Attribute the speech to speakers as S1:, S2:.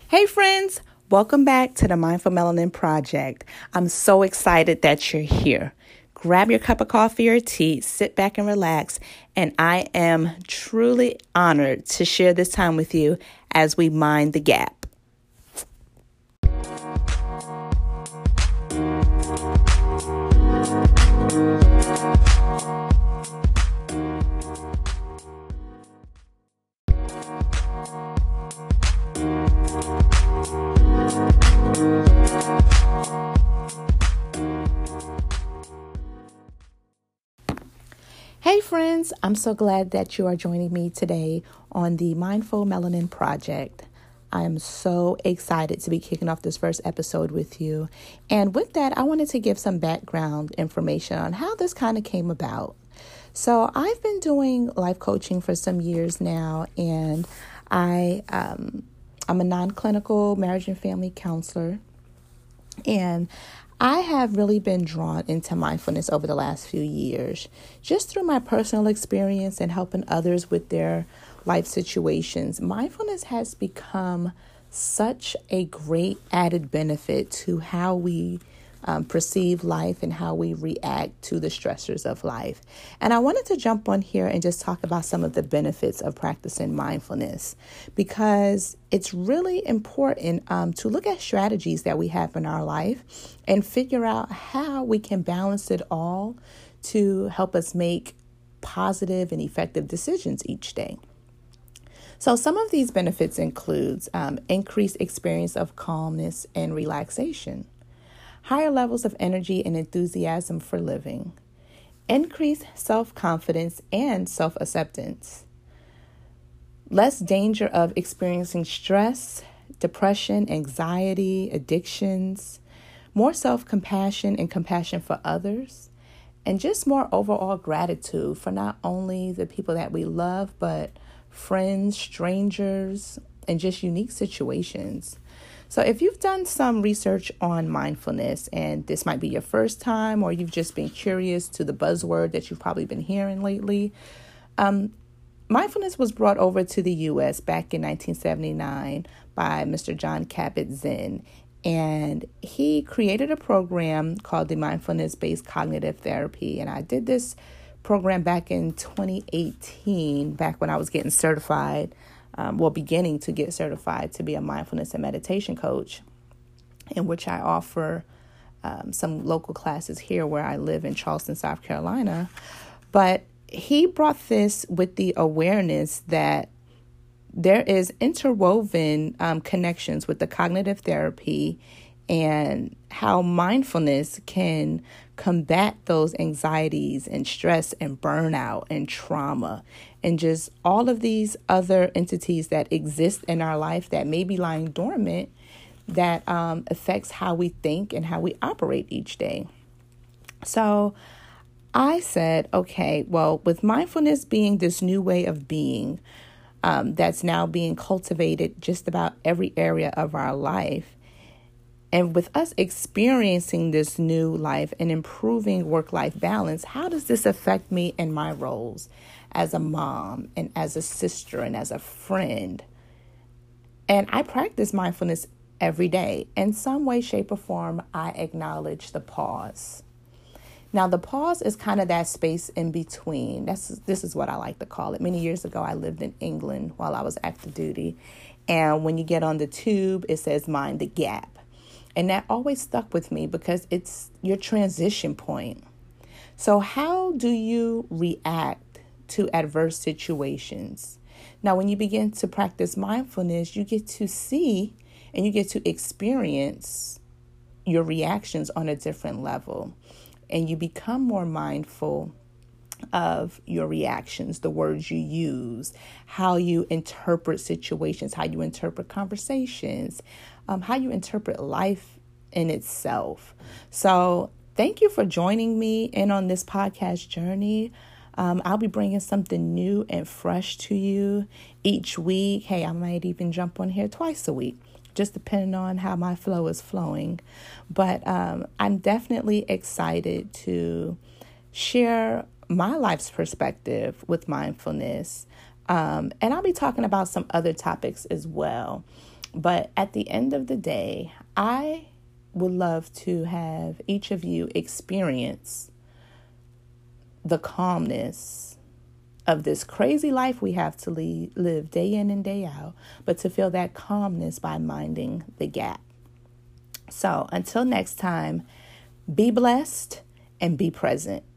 S1: Hey friends, welcome back to the Mindful Melanin Project. I'm so excited that you're here. Grab your cup of coffee or tea, sit back and relax, and I am truly honored to share this time with you as we mind the gap. Hey friends, I'm so glad that you are joining me today on the Mindful Melanin Project. I am so excited to be kicking off this first episode with you. And with that, I wanted to give some background information on how this kind of came about. So I've been doing life coaching for some years now, and I'm a non-clinical marriage and family counselor. And I have really been drawn into mindfulness over the last few years, just through my personal experience and helping others with their life situations. Mindfulness has become such a great added benefit to how we perceive life and how we react to the stressors of life. And I wanted to jump on here and just talk about some of the benefits of practicing mindfulness, because it's really important to look at strategies that we have in our life and figure out how we can balance it all to help us make positive and effective decisions each day. So some of these benefits includes increased experience of calmness and relaxation, higher levels of energy and enthusiasm for living, increased self-confidence and self-acceptance, less danger of experiencing stress, depression, anxiety, addictions, more self-compassion and compassion for others, and just more overall gratitude for not only the people that we love, but friends, strangers, and just unique situations. So if you've done some research on mindfulness and this might be your first time, or you've just been curious to the buzzword that you've probably been hearing lately, mindfulness was brought over to the U.S. back in 1979 by Mr. Jon Kabat-Zinn. And he created a program called the Mindfulness-Based Cognitive Therapy. And I did this program back in 2018, back when I was getting certified. Beginning to get certified to be a mindfulness and meditation coach, in which I offer some local classes here where I live in Charleston, South Carolina. But he brought this with the awareness that there is interwoven connections with the cognitive therapy and how mindfulness can combat those anxieties and stress and burnout and trauma and just all of these other entities that exist in our life that may be lying dormant that affects how we think and how we operate each day. So I said, okay, well, with mindfulness being this new way of being that's now being cultivated just about every area of our life, and with us experiencing this new life and improving work-life balance, how does this affect me in my roles as a mom and as a sister and as a friend? And I practice mindfulness every day. In some way, shape, or form, I acknowledge the pause. Now, the pause is kind of that space in between. This is what I like to call it. Many years ago, I lived in England while I was active duty. And when you get on the tube, it says mind the gap. And that always stuck with me because it's your transition point. So how do you react to adverse situations? Now, when you begin to practice mindfulness, you get to see and you get to experience your reactions on a different level. And you become more mindful of your reactions, the words you use, how you interpret situations, how you interpret conversations, how you interpret life in itself. So thank you for joining me in on this podcast journey. I'll be bringing something new and fresh to you each week. Hey, I might even jump on here twice a week, just depending on how my flow is flowing. But I'm definitely excited to share my life's perspective with mindfulness. And I'll be talking about some other topics as well. But at the end of the day, I would love to have each of you experience the calmness of this crazy life we have to live day in and day out, but to feel that calmness by minding the gap. So until next time, be blessed and be present.